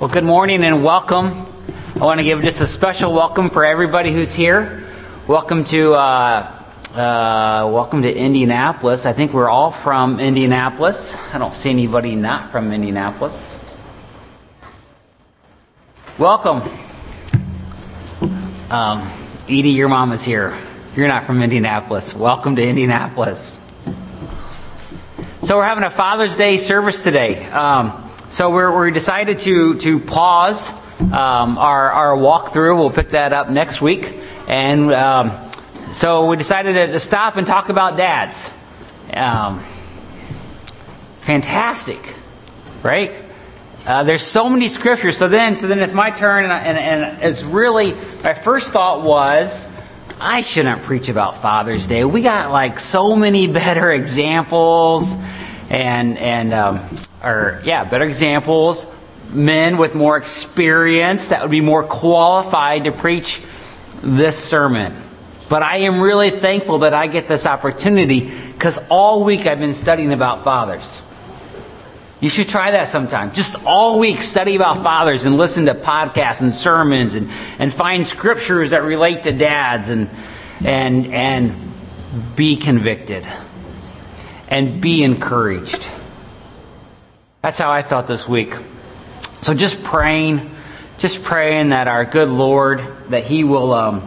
Well, good morning and welcome. I want to give just a special welcome for everybody who's here. Welcome to Indianapolis. I think we're all from Indianapolis. I don't see anybody not from Indianapolis. Welcome. Edie, your mom is here. You're not from Indianapolis. Welcome to Indianapolis. So we're having a Father's Day service today. So we decided to pause our walkthrough. We'll pick that up next week. And so we decided to stop and talk about dads. Fantastic, right? There's so many scriptures. So then it's my turn, and it's really, my first thought was, I shouldn't preach about Father's Day. We got like so many better examples, better examples. Men with more experience that would be more qualified to preach this sermon. But I am really thankful that I get this opportunity because all week I've been studying about fathers. You should try that sometime. Just all week study about fathers and listen to podcasts and sermons and find scriptures that relate to dads and be convicted and be encouraged. That's how I felt this week. So just praying that our good Lord, that He will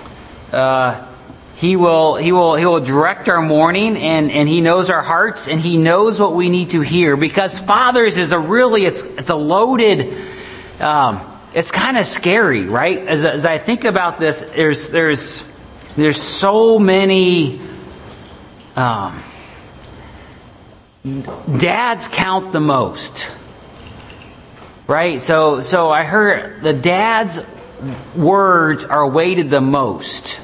He will direct our morning, and He knows our hearts, and He knows what we need to hear. Because fathers is it's a loaded, it's kind of scary, right? As I think about this, there's so many. Dads count the most, right? So I heard the dad's words are weighted the most.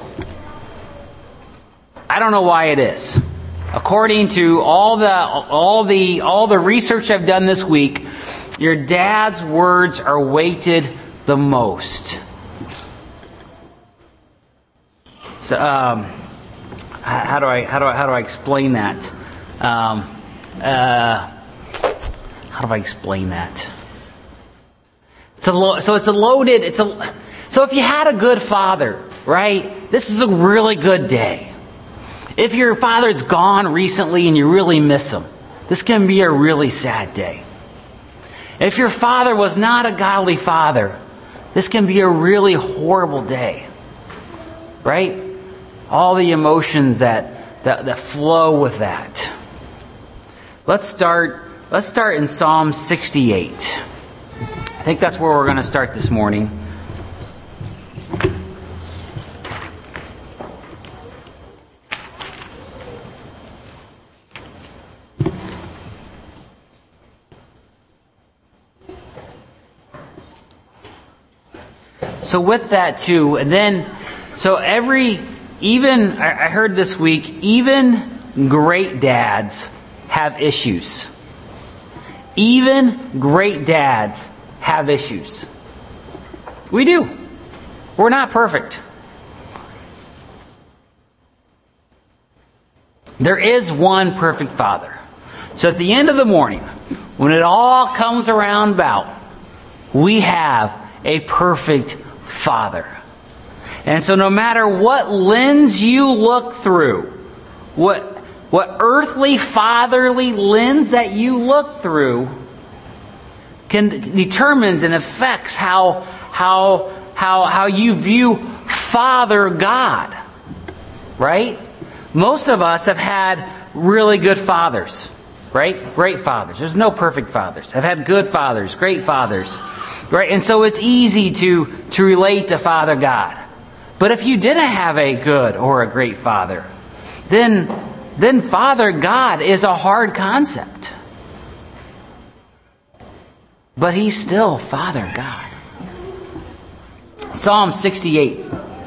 I don't know why it is. According to all the research I've done this week, your dad's words are weighted the most. So how do I explain that? How do I explain that? So if you had a good father, right? This is a really good day. If your father's gone recently and you really miss him, this can be a really sad day. If your father was not a godly father, this can be a really horrible day. Right? All the emotions that flow with that. Let's start in Psalm 68. I think that's where we're going to start this morning. So with that too, and then, I heard this week, even great dads have issues. Even great dads have issues. We do. We're not perfect. There is one perfect father. So at the end of the morning, when it all comes around about, we have a perfect Father. And so no matter what lens you look through, what earthly fatherly lens that you look through determines and affects how you view Father God. Right? Most of us have had really good fathers. Right? Great fathers. There's no perfect fathers. I've had good fathers, great fathers. Right? And so it's easy to relate to Father God. But if you didn't have a good or a great father, then Father God is a hard concept. But He's still Father God. Psalm 68.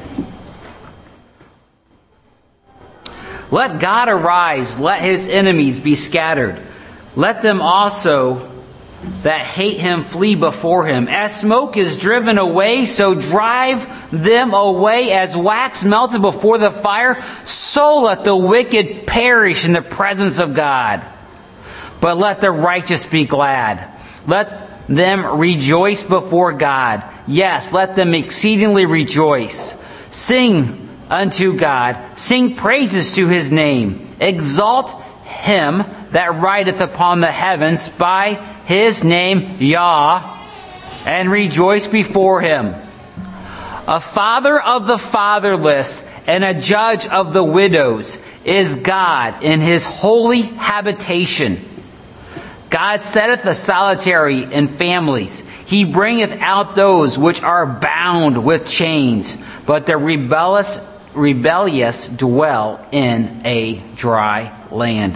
Let God arise, let His enemies be scattered. Let them also that hate Him flee before Him. As smoke is driven away, so drive them away. As wax melted before the fire, so let the wicked perish in the presence of God. But let the righteous be glad. Let them rejoice before God. Yes, let them exceedingly rejoice. Sing unto God. Sing praises to his name. Exalt him that rideth upon the heavens by his name Yah, and rejoice before him. A father of the fatherless and a judge of the widows is God in his holy habitation. God setteth the solitary in families. He bringeth out those which are bound with chains, but the rebellious dwell in a dry land.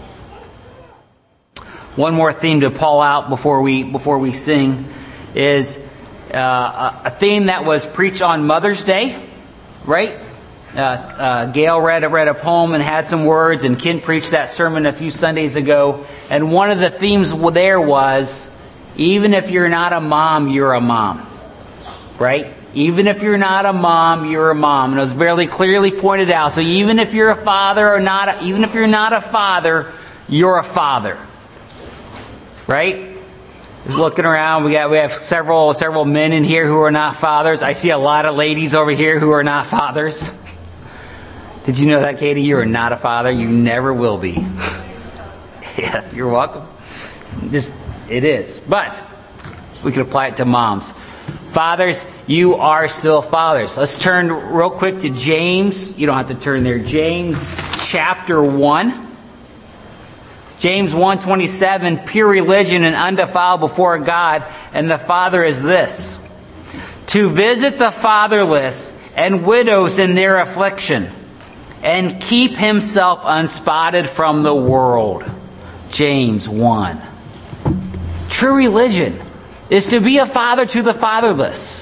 One more theme to pull out before we sing is a theme that was preached on Mother's Day, right? Gail read a poem and had some words, and Ken preached that sermon a few Sundays ago. And one of the themes there was, even if you're not a mom, you're a mom, right? Even if you're not a mom, you're a mom. And it was very clearly pointed out. So even if you're a father or not, even if you're not a father, you're a father, right? Just looking around, we have several men in here who are not fathers. I see a lot of ladies over here who are not fathers. Did you know that, Katie? You are not a father. You never will be. Yeah, you're welcome. It is. But we can apply it to moms. Fathers, you are still fathers. Let's turn real quick to James. You don't have to turn there. James chapter 1. James 1:27, pure religion and undefiled before God and the Father is this: to visit the fatherless and widows in their affliction, and keep himself unspotted from the world. James 1. True religion is to be a father to the fatherless.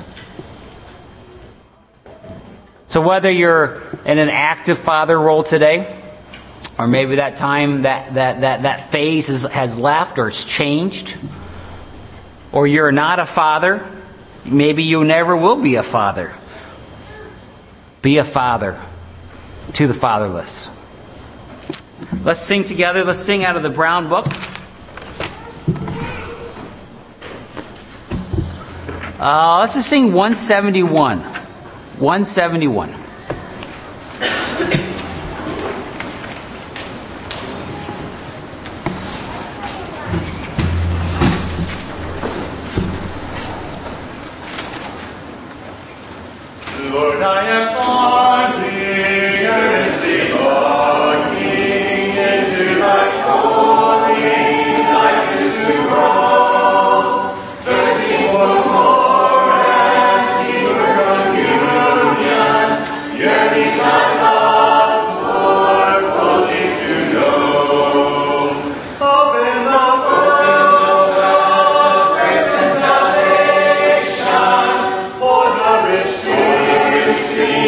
So whether you're in an active father role today, or maybe that time, that phase has left or it's changed, or you're not a father, maybe you never will be a father. Be a father to the fatherless. Let's sing together. Let's sing out of the Brown Book. Let's just sing 171. 171. Lord, I am longing earnestly longing into thy glory, likeness to grow, thirsting for more and deeper communion, yearning thy love more fully to know. Open the world of grace and salvation for the rich to see.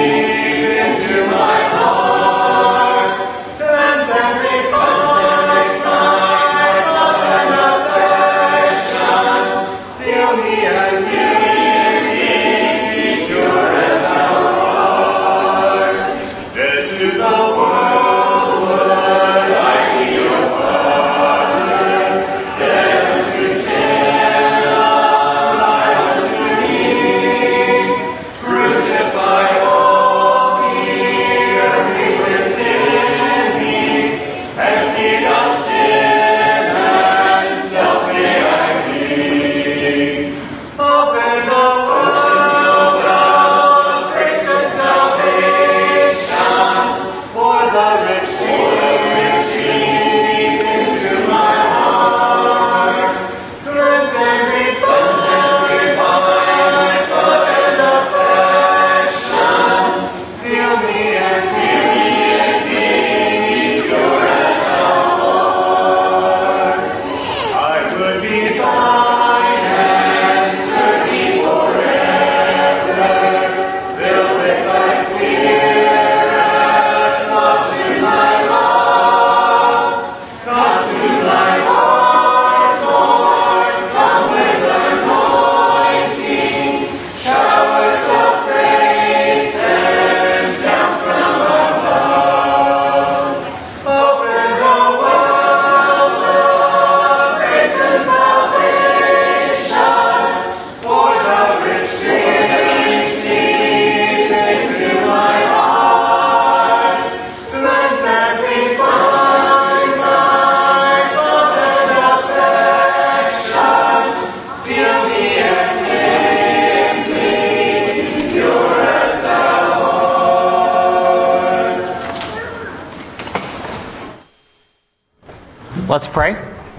Let's pray.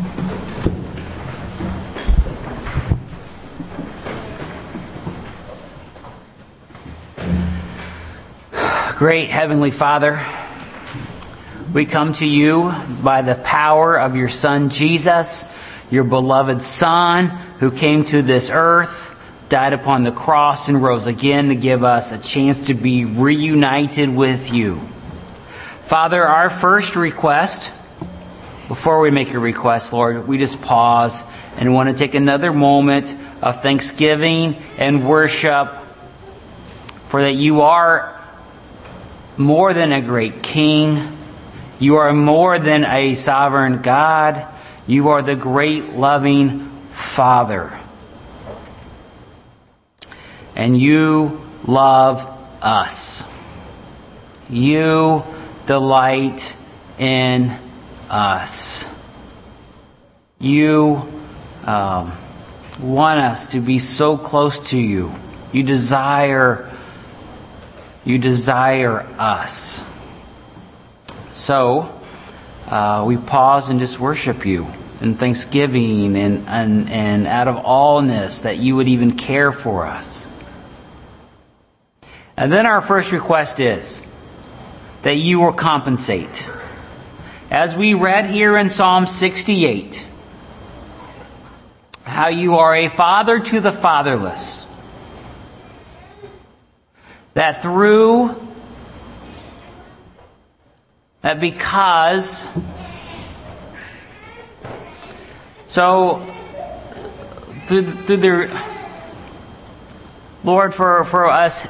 Great Heavenly Father, we come to you by the power of your Son Jesus, your beloved Son, who came to this earth, died upon the cross, and rose again to give us a chance to be reunited with you. Father, our first request, before we make a request, Lord, we just pause and want to take another moment of thanksgiving and worship for that you are more than a great king. You are more than a sovereign God. You are the great loving Father. And you love us. You delight in us. You want us to be so close to you. You desire us. So, we pause and just worship you in thanksgiving and out of allness that you would even care for us. And then our first request is that you will compensate. As we read here in Psalm 68, how you are a father to the fatherless. That because through the Lord, for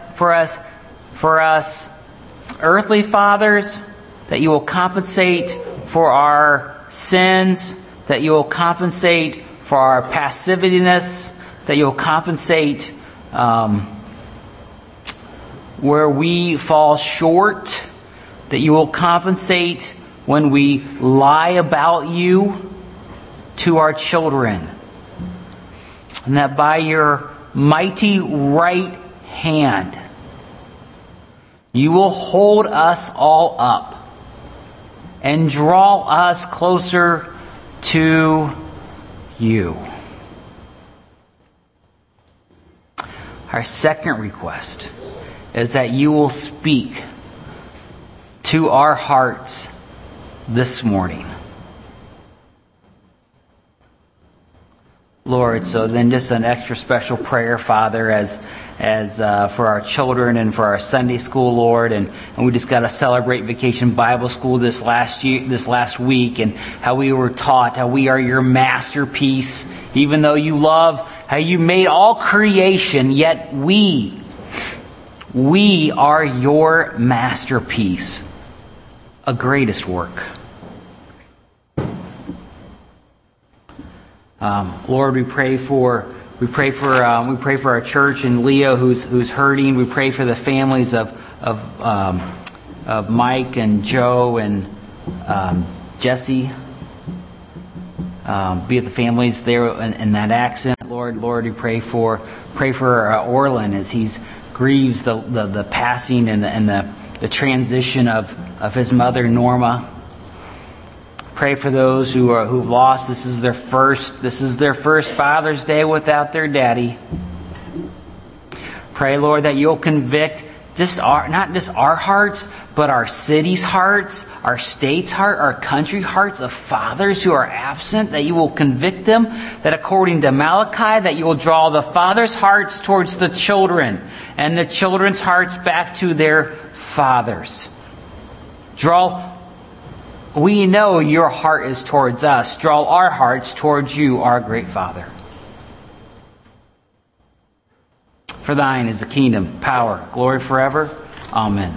us earthly fathers, that you will compensate for our sins, that you will compensate for our passiveness, that you will compensate where we fall short, that you will compensate when we lie about you to our children, and that by your mighty right hand you will hold us all up and draw us closer to you. Our second request is that you will speak to our hearts this morning. Lord, so then just an extra special prayer, Father, as for our children and for our Sunday school, Lord, and we just got to celebrate Vacation Bible School this last week, and how we were taught how we are your masterpiece, even though you love how you made all creation, yet we are your masterpiece, a greatest work. Lord, we pray for our church and Leo who's hurting. We pray for the families of Mike and Joe and Jesse. Be at the families there in that accident. Lord, we pray for Orlin as he grieves the passing and the transition of his mother Norma. Pray for those who've lost. This is their first Father's Day without their daddy. Pray, Lord, that you'll convict not just our hearts, but our city's hearts, our state's heart, our country hearts of fathers who are absent, that you will convict them, that according to Malachi, that you will draw the fathers' hearts towards the children, and the children's hearts back to their fathers. We know your heart is towards us. Draw our hearts towards you, our great Father. For thine is the kingdom, power, glory forever. Amen.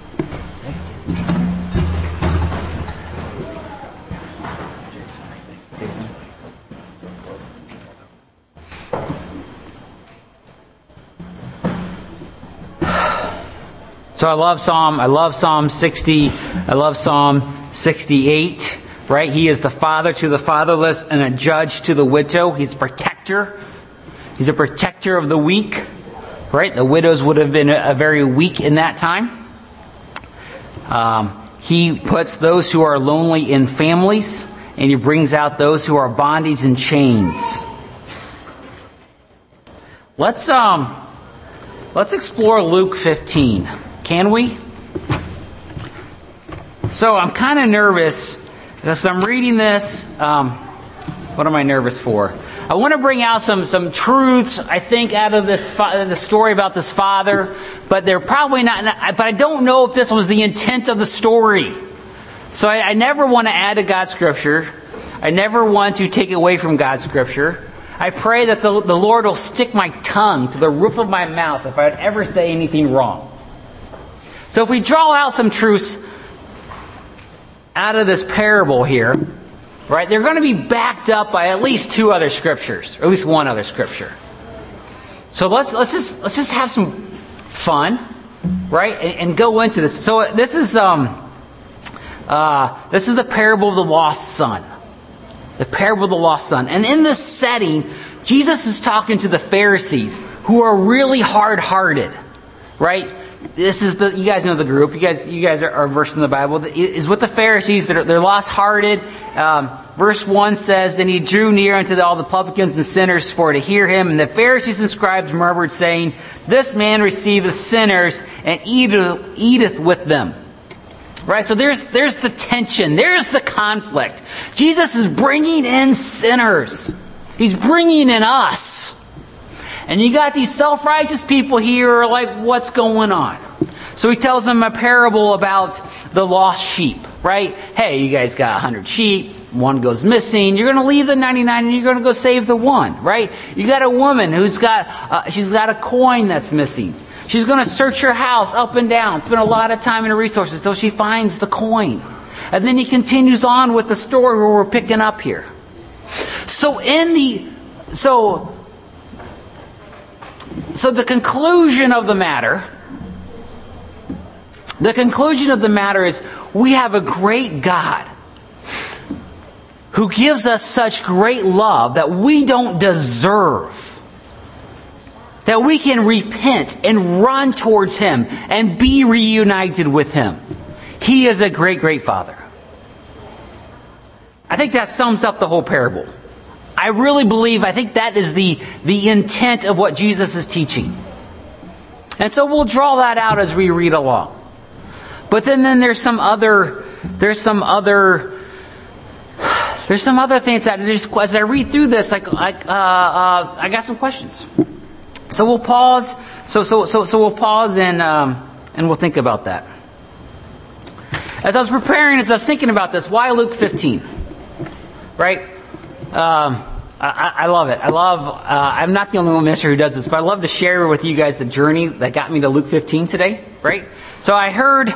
So I love Psalm 60. I love Psalm 68, right? He is the father to the fatherless and a judge to the widow. He's a protector. He's a protector of the weak, right? The widows would have been very weak in that time. He puts those who are lonely in families and He brings out those who are bondage and chains. Let's explore Luke 15. Can we? So I'm kind of nervous because I'm reading this. What am I nervous for? I want to bring out some truths, I think, out of the story about this father, but they're probably not. But I don't know if this was the intent of the story. So I never want to add to God's Scripture. I never want to take away from God's Scripture. I pray that the Lord will stick my tongue to the roof of my mouth if I would ever say anything wrong. So if we draw out some truths out of this parable here, right, they're going to be backed up by at least two other scriptures, or at least one other scripture. So let's just have some fun, right, and go into this. So this is the parable of the lost son. The parable of the lost son. And in this setting, Jesus is talking to the Pharisees who are really hard-hearted, right? This is you guys know the group. You guys are versed in the Bible. Is with the Pharisees. They're lost-hearted. Verse 1 says, "Then he drew near unto all the publicans and sinners for to hear him. And the Pharisees and scribes murmured, saying, This man receiveth sinners and eateth with them." Right, so there's the tension. There's the conflict. Jesus is bringing in sinners. He's bringing in us. And you got these self-righteous people here who are like, what's going on? So he tells them a parable about the lost sheep, right? Hey, you guys got 100 sheep. One goes missing. You're going to leave the 99 and you're going to go save the one, right? You got a woman who's got, she's got a coin that's missing. She's going to search her house up and down, spend a lot of time and resources until she finds the coin. And then he continues on with the story where we're picking up here. So the conclusion of the matter is we have a great God who gives us such great love that we don't deserve. That we can repent and run towards Him and be reunited with Him. He is a great, great Father. I think that sums up the whole parable. I think that is the intent of what Jesus is teaching. And so we'll draw that out as we read along. But then there's some other things that as I read through this, I got some questions. So we'll pause. So we'll pause and we'll think about that. As I was thinking about this, why Luke 15? Right? I love it. I'm not the only one minister who does this, but I love to share with you guys the journey that got me to Luke 15 today. Right? So I heard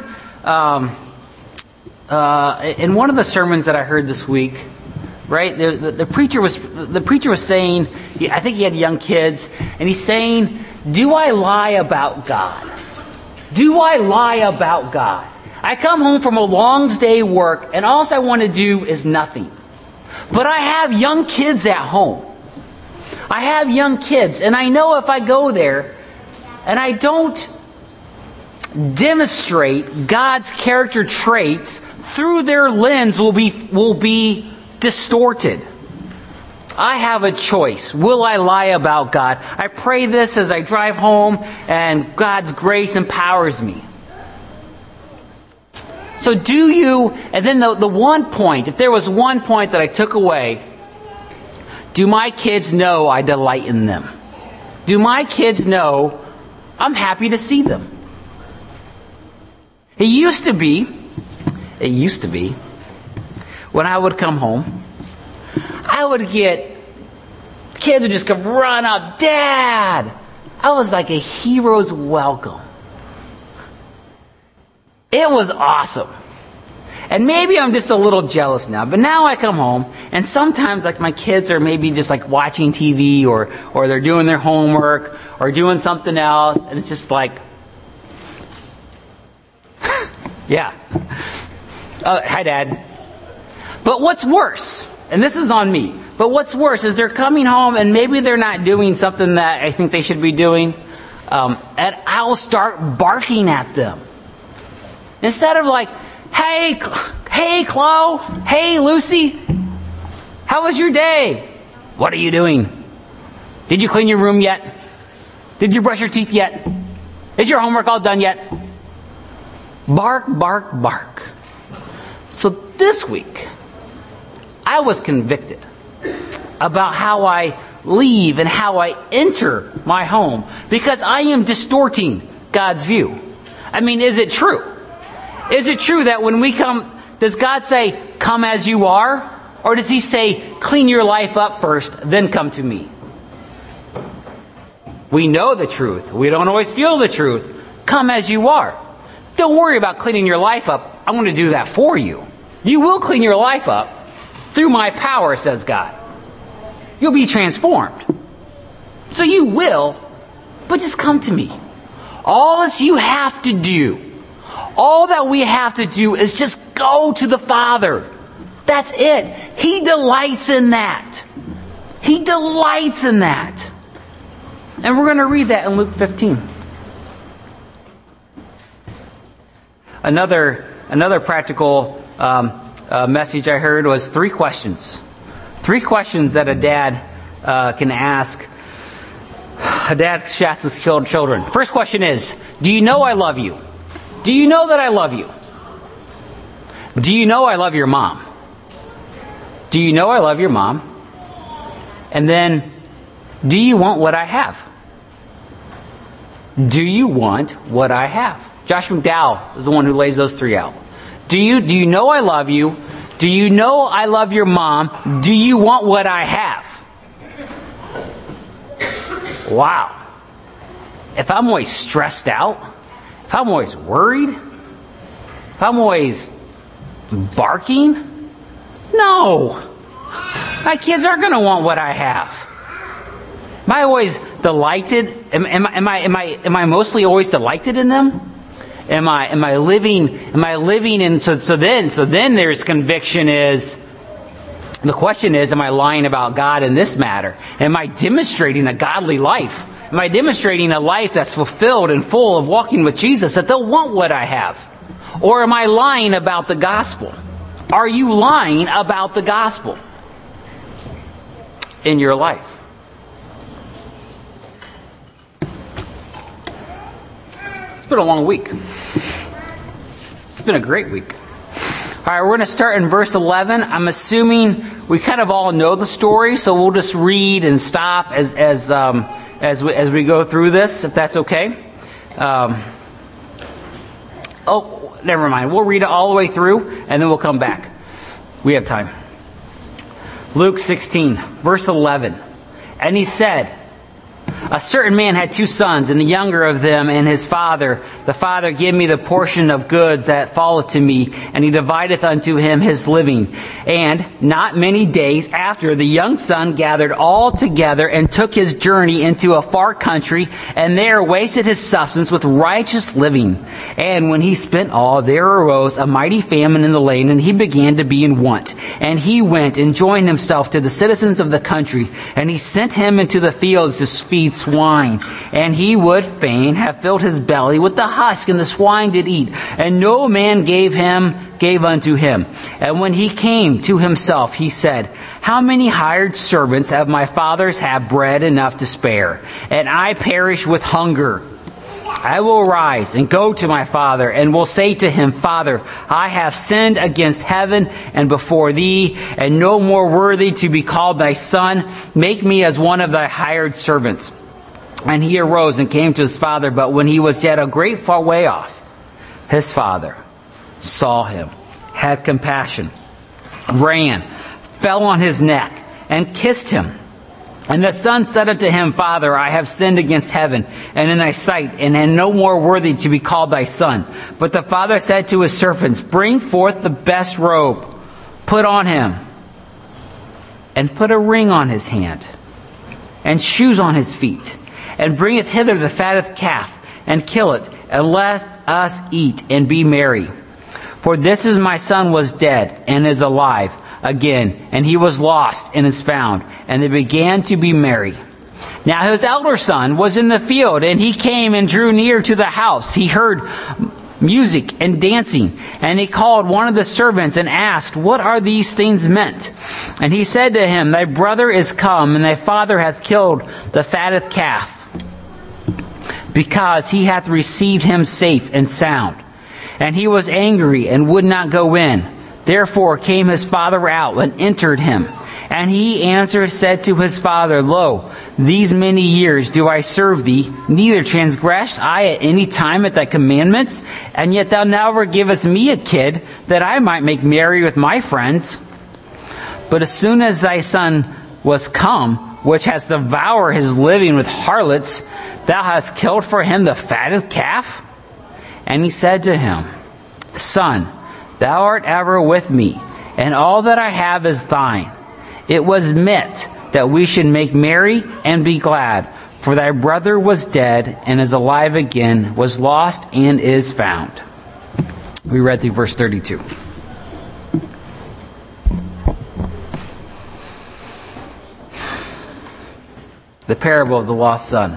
in one of the sermons that I heard this week. Right, the preacher was saying, I think he had young kids, and he's saying, "Do I lie about God? Do I lie about God? I come home from a long day work, and all I want to do is nothing. But I have young kids at home. I have young kids, and I know if I go there, and I don't demonstrate God's character traits through their lens, will be distorted. I have a choice. Will I lie about God? I pray this as I drive home and God's grace empowers me. So do you, and then the one point, if there was one point that I took away, do my kids know I delight in them? Do my kids know I'm happy to see them? It used to be, when I would come home, kids would just come run up, "Dad!" I was like a hero's welcome. It was awesome. And maybe I'm just a little jealous now, but now I come home, and sometimes like my kids are maybe just like watching TV or they're doing their homework or doing something else, and it's just like, yeah. Hi, Dad. But what's worse, and this is on me, but what's worse is they're coming home and maybe they're not doing something that I think they should be doing, and I'll start barking at them. Instead of like, hey, Chloe, hey, Lucy, How was your day? What are you doing? Did you clean your room yet? Did you brush your teeth yet? Is your homework all done yet? Bark, bark, bark. So this week, I was convicted about how I leave and how I enter my home because I am distorting God's view. I mean, is it true? Is it true that when we come, does God say, come as you are? Or does he say, clean your life up first, then come to me? We know the truth. We don't always feel the truth. Come as you are. Don't worry about cleaning your life up. I'm going to do that for you. You will clean your life up through my power, says God. You'll be transformed. So you will, but just come to me. All that you have to do, all that we have to do is just go to the Father. That's it. He delights in that. He delights in that. And we're going to read that in Luke 15. Another practical message I heard was 3 questions. 3 questions that a dad can ask. A dad asks his children. First question is, do you know I love you? Do you know that I love you? Do you know I love your mom? Do you know I love your mom? And then, do you want what I have? Do you want what I have? Josh McDowell is the one who lays those 3 out. Do you know I love you? Do you know I love your mom? Do you want what I have? Wow. If I'm always stressed out, if I'm always worried, if I'm always barking, no. My kids aren't going to want what I have. Am I always delighted? Am I mostly always delighted in them? Am I living in so then there's conviction is the question is, am I lying about God in this matter? Am I demonstrating a godly life? Am I demonstrating a life that's fulfilled and full of walking with Jesus that they'll want what I have? Or am I lying about the gospel? Are you lying about the gospel in your life? It's been a long week. It's been a great week. All right, we're going to start in verse 11. I'm assuming we kind of all know the story, so we'll just read and stop as we go through this, if that's okay. Never mind. We'll read it all the way through, and then we'll come back. We have time. Luke 16, verse 11. And he said, a certain man had 2 sons, and the younger of them and his father. The father gave me the portion of goods that falleth to me, and he divideth unto him his living. And not many days after, the young son gathered all together and took his journey into a far country, and there wasted his substance with righteous living. And when he spent all, there arose a mighty famine in the land, and he began to be in want. And he went and joined himself to the citizens of the country, and he sent him into the fields to feed swine. And he would fain have filled his belly with the husk, and the swine did eat. And no man gave unto him. And when he came to himself, he said, how many hired servants have my fathers have bread enough to spare? And I perish with hunger. I will rise and go to my father, and will say to him, Father, I have sinned against heaven and before thee, and no more worthy to be called thy son. Make me as one of thy hired servants. And he arose and came to his father, but when he was yet a great far way off, his father saw him, had compassion, ran, fell on his neck, and kissed him. And the son said unto him, Father, I have sinned against heaven and in thy sight, and am no more worthy to be called thy son. But the father said to his servants, bring forth the best robe, put on him, and put a ring on his hand, and shoes on his feet, and bringeth hither the fatted calf, and kill it, and let us eat and be merry. For this is my son was dead, and is alive again, and he was lost, and is found. And they began to be merry. Now his elder son was in the field, and he came and drew near to the house. He heard music and dancing. And he called one of the servants and asked, "What are these things meant?" And he said to him, "Thy brother is come, and thy father hath killed the fatted calf, because he hath received him safe and sound." And he was angry and would not go in. Therefore came his father out and entered him. And he answered, said to his father, "Lo, these many years do I serve thee, neither transgressed I at any time at thy commandments, and yet thou never givest me a kid, that I might make merry with my friends. But as soon as thy son was come, which has devoured his living with harlots, thou hast killed for him the fatted calf?" And he said to him, "Son, thou art ever with me, and all that I have is thine. It was meet that we should make merry and be glad, for thy brother was dead and is alive again, was lost and is found." We read through verse 32. The parable of the lost son.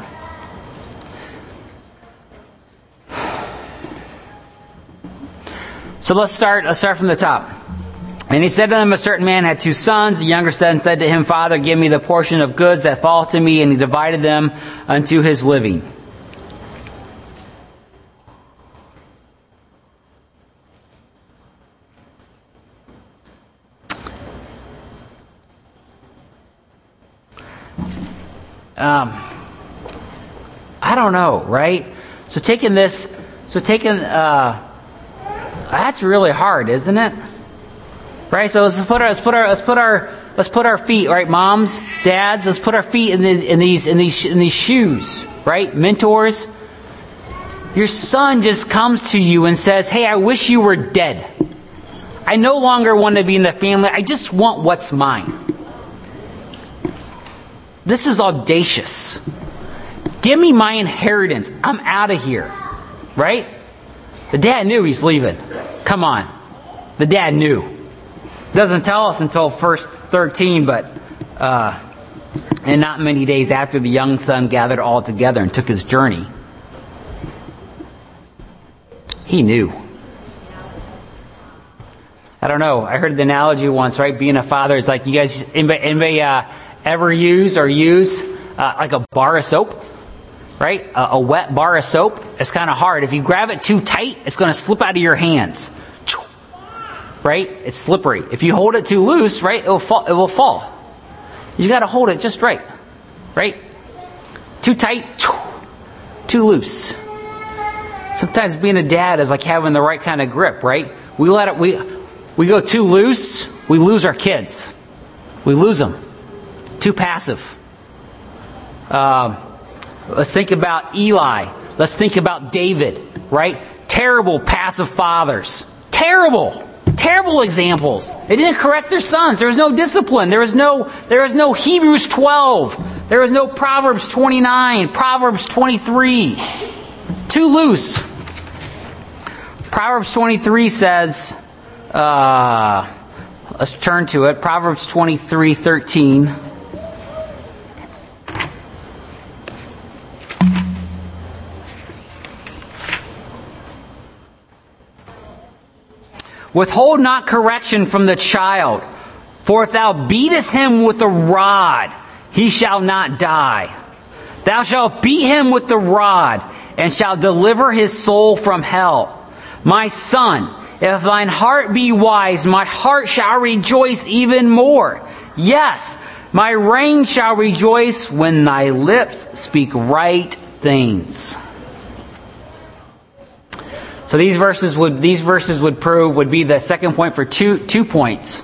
So let's start from the top. "And he said to them, a certain man had 2 sons. The younger son said to him, Father, give me the portion of goods that fall to me. And he divided them unto his living. I don't know, right? That's really hard, isn't it? Right? So let's put our feet, right? Moms, dads, let's put our feet in these shoes, right? Mentors. Your son just comes to you and says, "Hey, I wish you were dead. I no longer want to be in the family. I just want what's mine." This is audacious. Give me my inheritance. I'm out of here. Right? The dad knew he's leaving. Come on. The dad knew. Doesn't tell us until verse 13, but and not many days after, the young son gathered all together and took his journey. He knew. I don't know. I heard the analogy once, right? Being a father is like, you guys, anybody ever use like a bar of soap? Right? A wet bar of soap. It's kind of hard. If you grab it too tight, it's going to slip out of your hands. Right? It's slippery. If you hold it too loose, right, it will fall. You got to hold it just right. Right? Too tight, too loose. Sometimes being a dad is like having the right kind of grip, right? We go too loose, we lose our kids. We lose them. Too passive. Let's think about Eli. Let's think about David, right? Terrible passive fathers. Terrible examples. They didn't correct their sons. There was no discipline. There was no Hebrews 12. There was no Proverbs 29, Proverbs 23. Too loose. Proverbs 23 says, let's turn to it. Proverbs 23:13. Withhold not correction from the child, for if thou beatest him with a rod, he shall not die. Thou shalt beat him with the rod, and shalt deliver his soul from hell. My son, if thine heart be wise, my heart shall rejoice even more. Yes, my reign shall rejoice when thy lips speak right things. So these verses would be the second point for two points.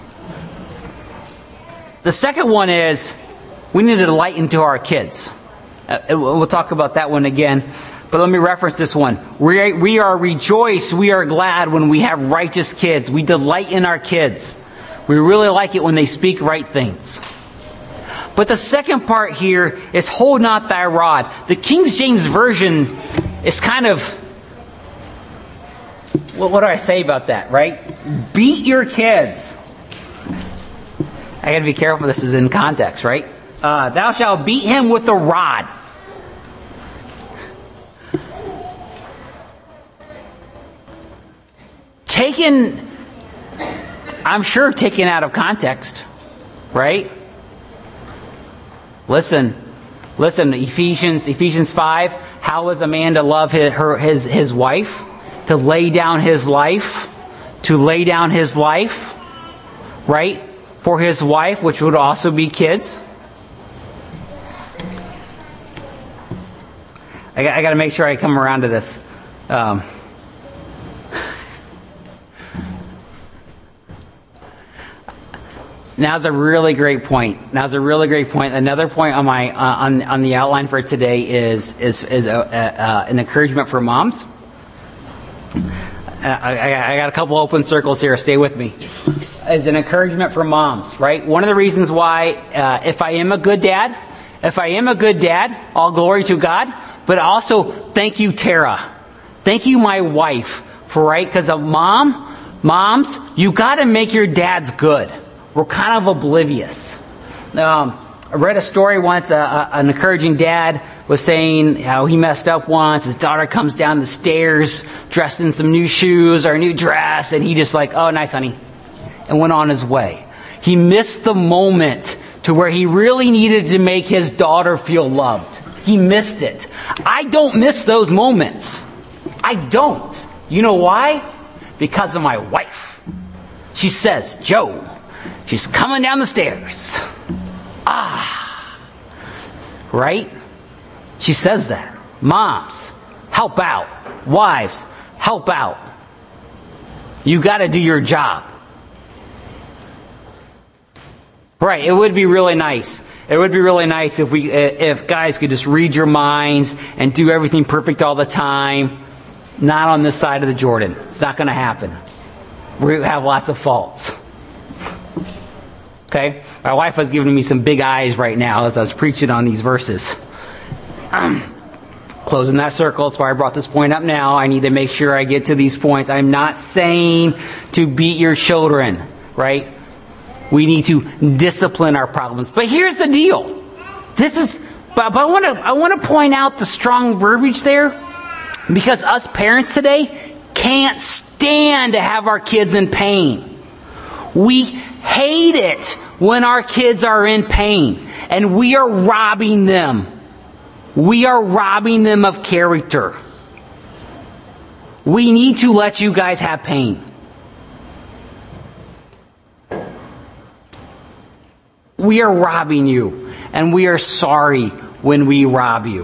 The second one is we need to light into our kids. We'll talk about that one again. But let me reference this one. We are rejoiced, we are glad when we have righteous kids. We delight in our kids. We really like it when they speak right things. But the second part here is hold not thy rod. The King James Version is kind of, what do I say about that, right? Beat your kids. I got to be careful, this is in context, right? Thou shalt beat him with the rod. I'm sure taken out of context, right? Listen, Ephesians 5, how is a man to love his wife? To lay down his life, right? For his wife, which would also be kids. I got to make sure I come around to this. Now's a really great point. Another point on my on the outline for today is an encouragement for moms. I got a couple open circles here. Stay with me. Is an encouragement for moms, right? One of the reasons why, if I am a good dad, all glory to God. But also, thank you, Tara. Thank you, my wife, right? Because of moms, you got to make your dads good. We're kind of oblivious. I read a story once. An encouraging dad was saying how he messed up once. His daughter comes down the stairs dressed in some new shoes or a new dress, and he just like, "Oh, nice, honey," and went on his way. He missed the moment to where he really needed to make his daughter feel loved. He missed it. I don't miss those moments. I don't. You know why? Because of my wife. She says, "Joe, she's coming down the stairs." Right? She says that. Moms, help out. Wives, help out. You got to do your job. Right, it would be really nice. It would be really nice if guys could just read your minds and do everything perfect all the time. Not on this side of the Jordan. It's not going to happen. We have lots of faults. Okay? My wife was giving me some big eyes right now as I was preaching on these verses. Closing that circle. That's why I brought this point up now. I need to make sure I get to these points. I'm not saying to beat your children, right? We need to discipline our problems. But here's the deal. But I want to point out the strong verbiage there, because us parents today can't stand to have our kids in pain. We hate it when our kids are in pain, and we are robbing them. We are robbing them of character. We need to let you guys have pain. We are robbing you, and we are sorry when we rob you.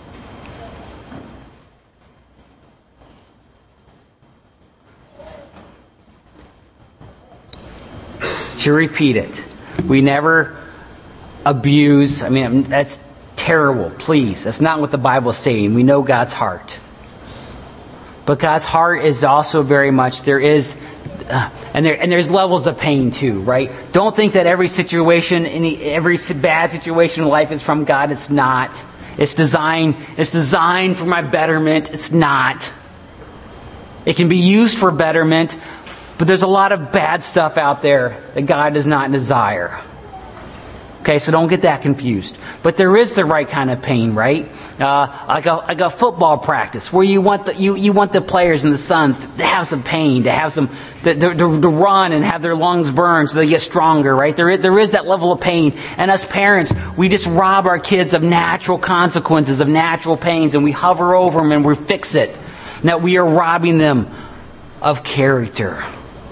To repeat it, we never abuse. I mean, that's terrible. Please, that's not what the Bible is saying. We know God's heart. But God's heart is also very much, there's levels of pain too, right? Don't think that every situation, every bad situation in life is from God. It's not. It's designed for my betterment. It's not. It can be used for betterment, but there's a lot of bad stuff out there that God does not desire. Okay, so don't get that confused. But there is the right kind of pain, right? Like a football practice where you want the players and the sons to have some pain, to have some to run and have their lungs burned so they get stronger, right? There is that level of pain, and us parents, we just rob our kids of natural consequences, of natural pains, and we hover over them and we fix it. Now we are robbing them of character.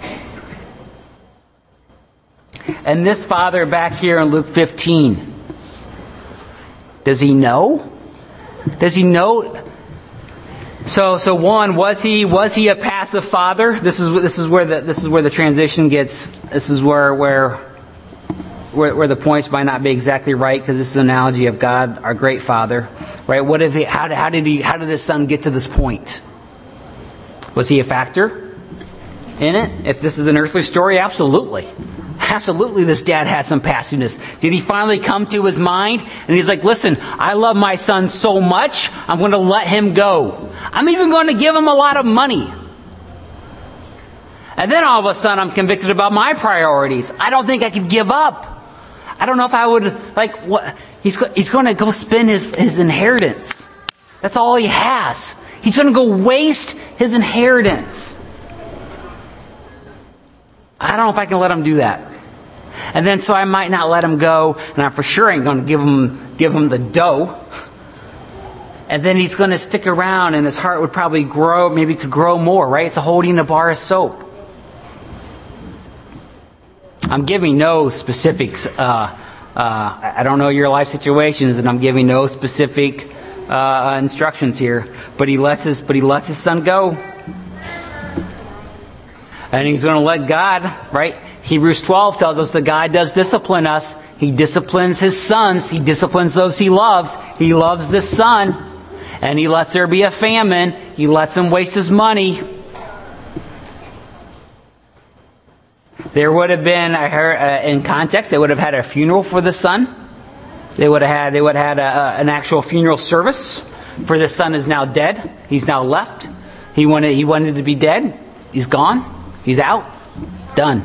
And this father back here in Luke 15, does he know? Does he know? So one, was he a passive father? This is where the transition gets. This is where the points might not be exactly right, because this is an analogy of God, our great Father, right? What if how did his son get to this point? Was he a factor in it? If this is an earthly story, absolutely. Absolutely, this dad had some passiveness. Did he finally come to his mind? And he's like, listen, I love my son so much, I'm going to let him go. I'm even going to give him a lot of money. And then all of a sudden, I'm convicted about my priorities. I don't think I could give up. I don't know if I would, what? He's going to go spend his inheritance. That's all he has. He's going to go waste his inheritance. I don't know if I can let him do that. And then so I might not let him go, and I for sure ain't going to give him the dough. And then he's going to stick around, and his heart would probably grow, maybe could grow more, right? It's a holding a bar of soap. I'm giving no specifics. I don't know your life situations, and I'm giving no specific instructions here. But he lets his son go, and he's going to let God, right? Hebrews 12 tells us that God does discipline us. He disciplines his sons. He disciplines those he loves. He loves this son. And he lets there be a famine. He lets him waste his money. There would have been, I heard in context, they would have had a funeral for the son. They would have had an actual funeral service for the son is now dead. He's now left. He wanted to be dead. He's gone. He's out. Done.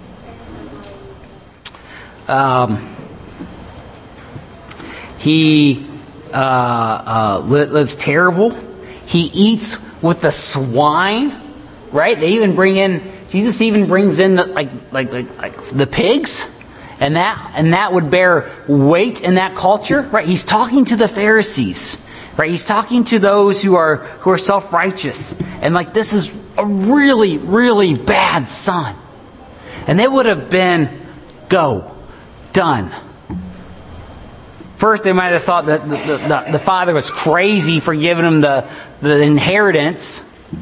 He lives terrible. He eats with the swine, right? They even bring in, Jesus even brings in the pigs, and that would bear weight in that culture, right? He's talking to the Pharisees, right? He's talking to those who are self-righteous, and this is a really, really bad son, and they would have been done. First, they might have thought that the father was crazy for giving him the inheritance.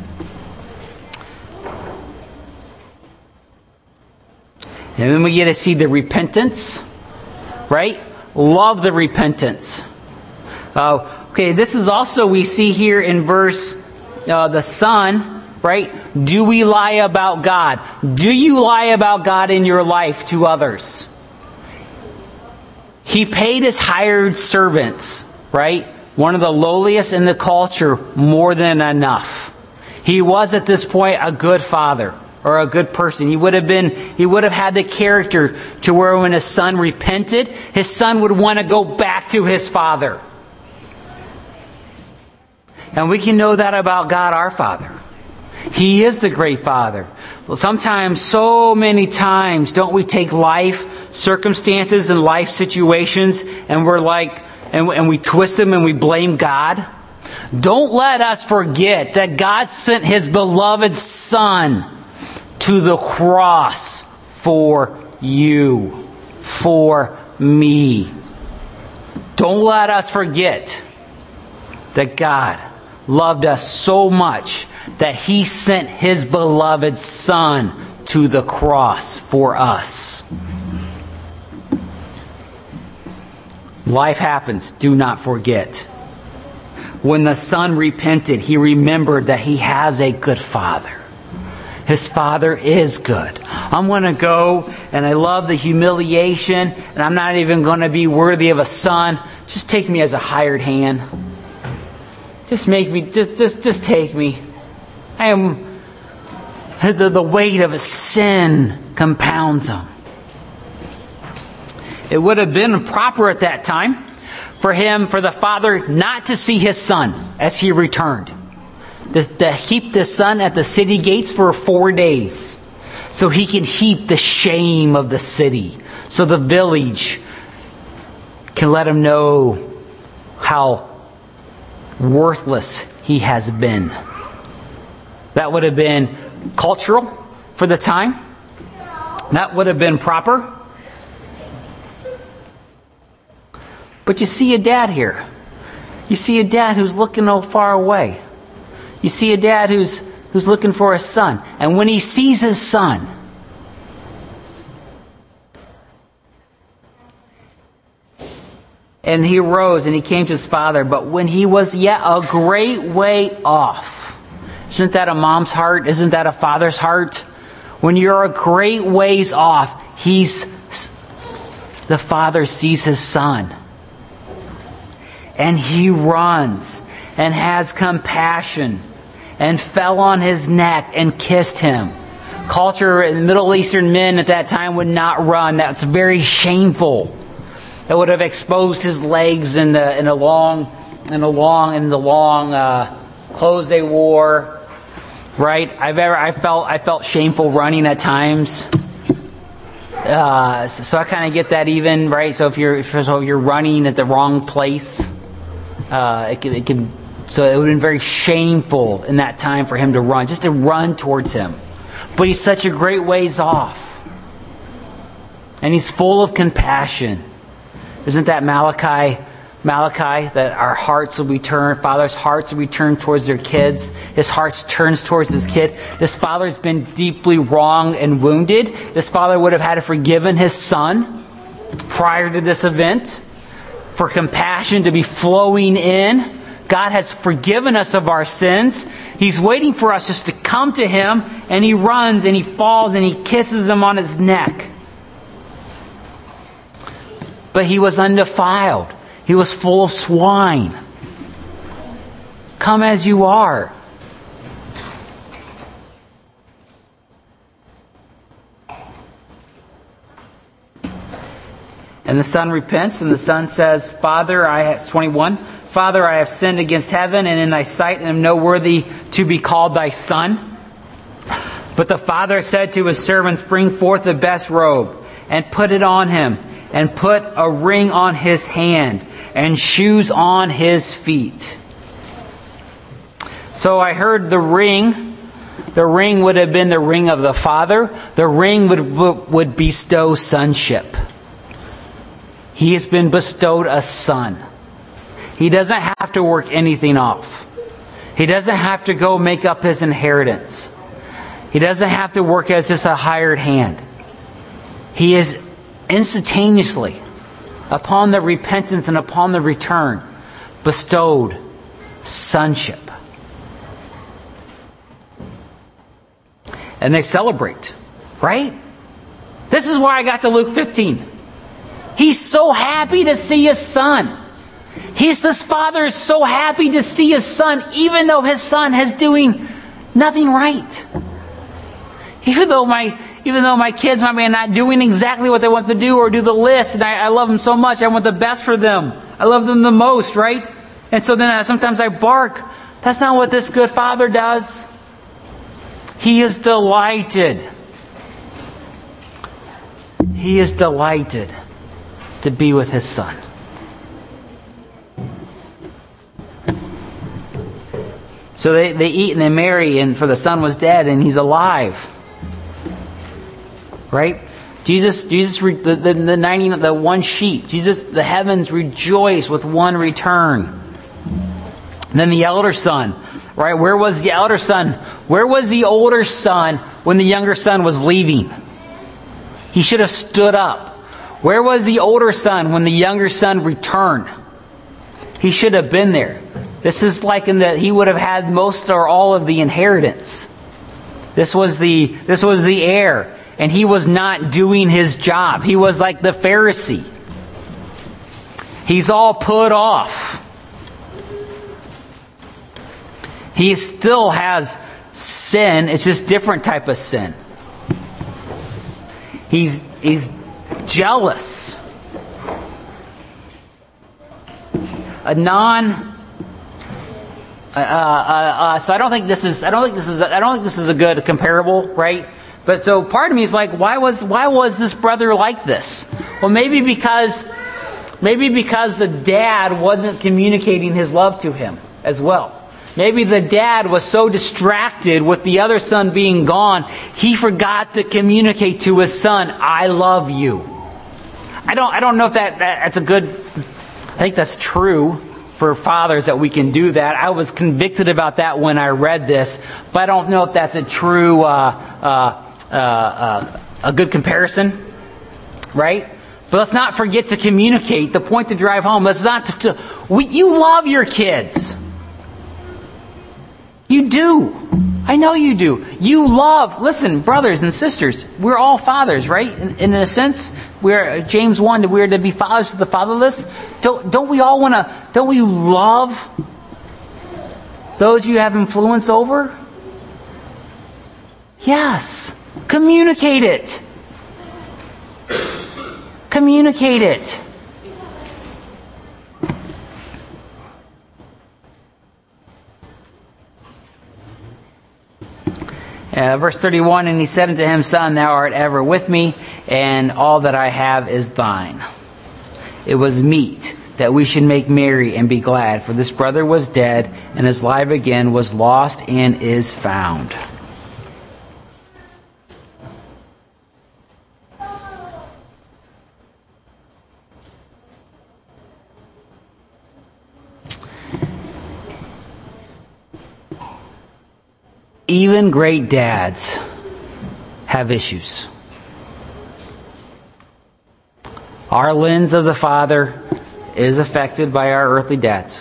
And then we get to see the repentance, right? Love the repentance. Okay, this is also, we see here in verse, the son, right? Do we lie about God? Do you lie about God in your life to others? He paid his hired servants, right? One of the lowliest in the culture, more than enough. He was at this point a good father or a good person. He would have had the character to where when his son repented, his son would want to go back to his father. And we can know that about God our Father. He is the great Father. Sometimes, so many times, don't we take life circumstances and life situations and and we twist them and we blame God? Don't let us forget that God sent His beloved Son to the cross for you, for me. Don't let us forget that God loved us so much that He sent His beloved Son to the cross for us. Life happens. Do not forget. When the son repented, he remembered that he has a good father. His father is good. I'm going to go, and I love the humiliation, and I'm not even going to be worthy of a son. Just take me as a hired hand. Just make me, just take me. I am, the weight of sin compounds him. It would have been proper at that time for the father not to see his son as he returned. To heap the son at the city gates for 4 days. So he can heap the shame of the city. So the village can let him know how worthless he has been. That would have been cultural for the time. That would have been proper. But you see a dad here. You see a dad who's looking far away. You see a dad who's looking for his son. And when he sees his son, and he arose and he came to his father, but when he was yet a great way off. Isn't that a mom's heart? Isn't that a father's heart? When you're a great ways off, the father sees his son. And he runs and has compassion and fell on his neck and kissed him. Culture in Middle Eastern men at that time would not run. That's very shameful. That would have exposed his legs in the long clothes they wore. right? I felt shameful running at times. So I kind of get that even, right? So if you're running at the wrong place, it can. So it would have been very shameful in that time for him to run, just to run towards him. But he's such a great ways off, and he's full of compassion. Isn't that Malachi, that our hearts will be turned, fathers' hearts will be turned towards their kids. His heart turns towards his kid. This father's been deeply wronged and wounded. This father would have had to forgiven his son prior to this event. For compassion to be flowing in. God has forgiven us of our sins. He's waiting for us just to come to him, and he runs and he falls and he kisses him on his neck. But he was undefiled. He was full of swine. Come as you are. And the son repents, and the son says, Father, 21, Father, I have sinned against heaven and in thy sight, and am no worthy to be called thy son. But the father said to his servants, Bring forth the best robe, and put it on him, and put a ring on his hand, and shoes on his feet. So I heard the ring. The ring would have been the ring of the father. The ring would bestow sonship. He has been bestowed a son. He doesn't have to work anything off. He doesn't have to go make up his inheritance. He doesn't have to work as just a hired hand. He is instantaneously, upon the repentance and upon the return, bestowed sonship. And they celebrate, right? This is why I got to Luke 15. He's so happy to see his son. This father is so happy to see his son, even though his son is doing nothing right. Even though my kids might be not doing exactly what they want to do or do the list, and I love them so much, I want the best for them. I love them the most, right? And so then sometimes I bark. That's not what this good father does. He is delighted. He is delighted to be with his son. So they eat and they marry, and for the son was dead and he's alive. Right? The one sheep. The heavens rejoice with one return. And then the elder son. Right? Where was the elder son? Where was the older son when the younger son was leaving? He should have stood up. Where was the older son when the younger son returned? He should have been there. This is like in that he would have had most or all of the inheritance. This was the heir, and he was not doing his job. He was like the Pharisee. He's all put off. He still has sin. It's just different type of sin. He's jealous. So I don't think this is a good comparable, right? But so part of me is like, why was this brother like this? Well, maybe because the dad wasn't communicating his love to him as well. Maybe the dad was so distracted with the other son being gone, he forgot to communicate to his son, "I love you." I don't know if that's a good. I think that's true for fathers that we can do that. I was convicted about that when I read this, but I don't know if that's a true, a good comparison, right? But let's not forget to communicate. The point to drive home. You love your kids. You do. I know you do. You love. Listen, brothers and sisters, we're all fathers, right? In a sense, we're James 1. We're to be fathers to the fatherless. Don't we all want to? Don't we love those you have influence over? Yes. Communicate it. Communicate it. Verse 31, and he said unto him, Son, thou art ever with me, and all that I have is thine. It was meet that we should make merry and be glad, for this brother was dead, and is alive again, was lost, and is found. Even great dads have issues. Our lens of the Father is affected by our earthly dads.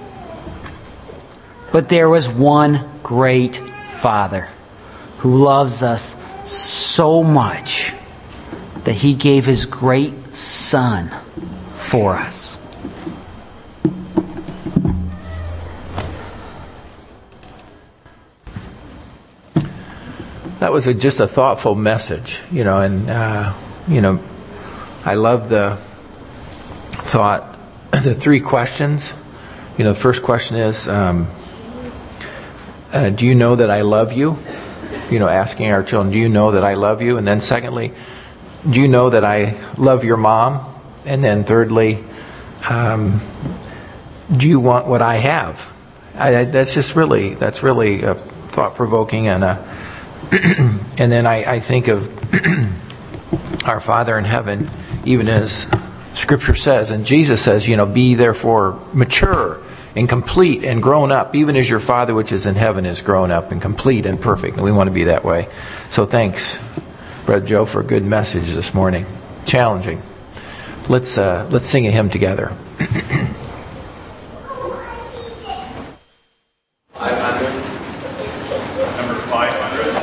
But there was one great Father who loves us so much that He gave His great Son for us. That was just a thoughtful message, and I love the thought, the three questions. The first question is, do you know that I love you? Asking our children, do you know that I love you? And then secondly, do you know that I love your mom? And then thirdly, do you want what I have? That's really thought-provoking and and then I think of our Father in heaven, even as Scripture says, and Jesus says, be therefore mature and complete and grown up, even as your Father which is in heaven is grown up and complete and perfect. And we want to be that way. So thanks, Brother Joe, for a good message this morning. Challenging. Let's sing a hymn together. 500. Number 500.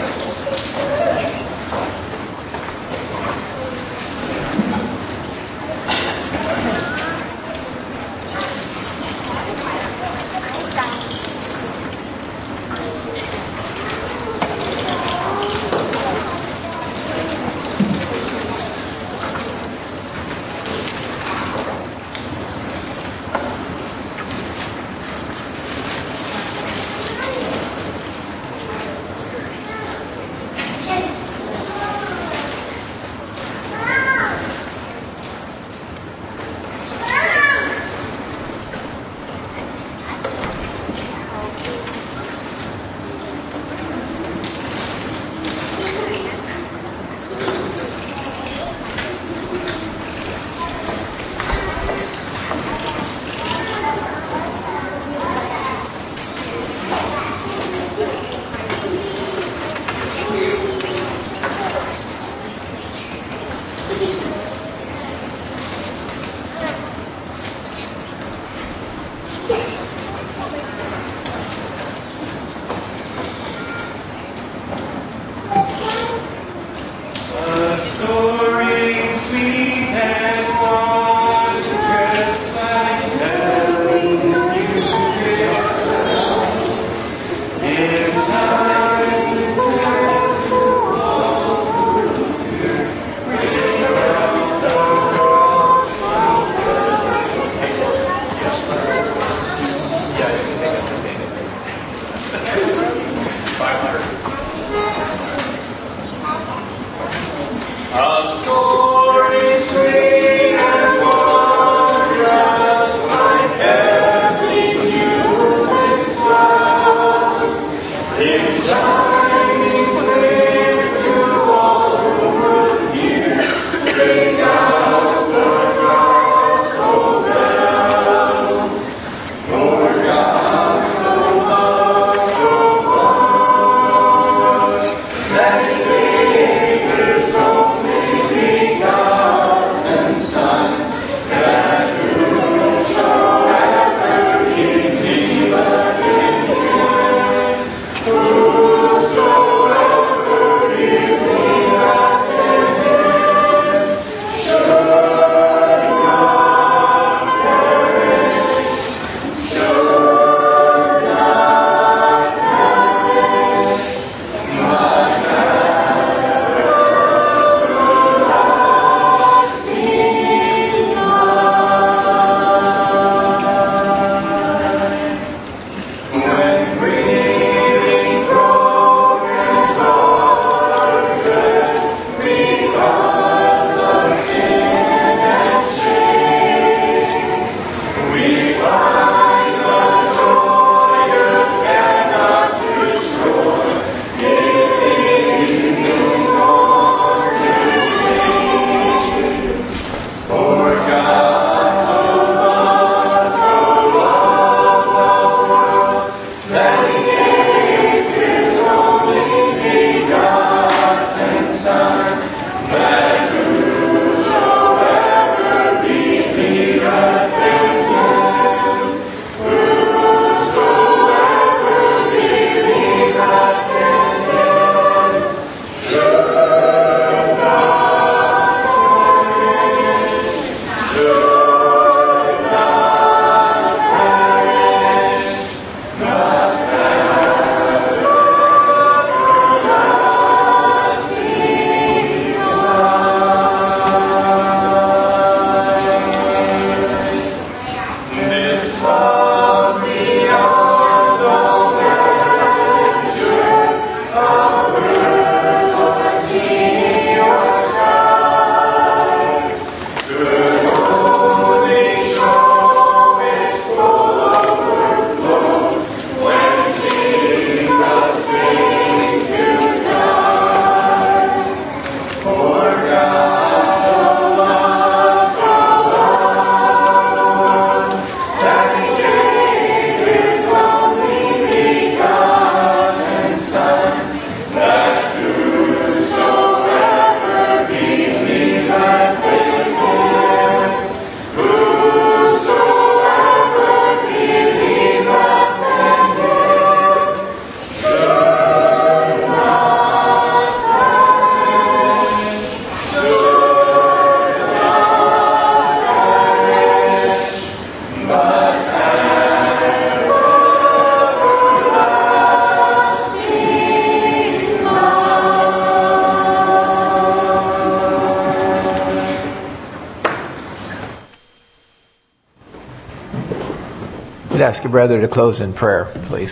I'd ask your brother to close in prayer, please.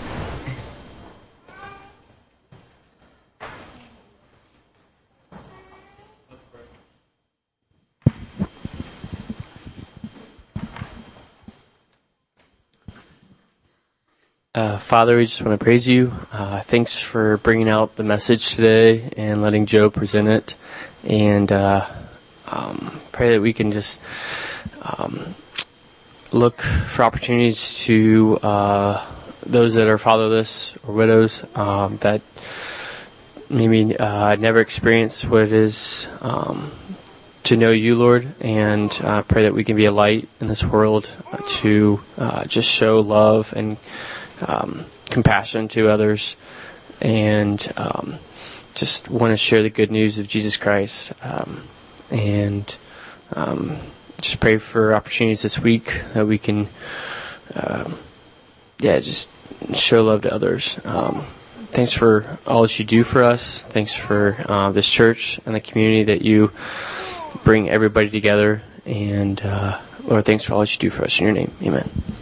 Father, we just want to praise you. Thanks for bringing out the message today and letting Joe present it. And pray that we can just look for opportunities to those that are fatherless or widows that maybe never experienced what it is to know you, Lord. And pray that we can be a light in this world to just show love and compassion to others, and just want to share the good news of Jesus Christ, and just pray for opportunities this week that we can just show love to others. Thanks for all that you do for us. Thanks for this church and the community that you bring everybody together, and Lord, thanks for all that you do for us. In your name, amen.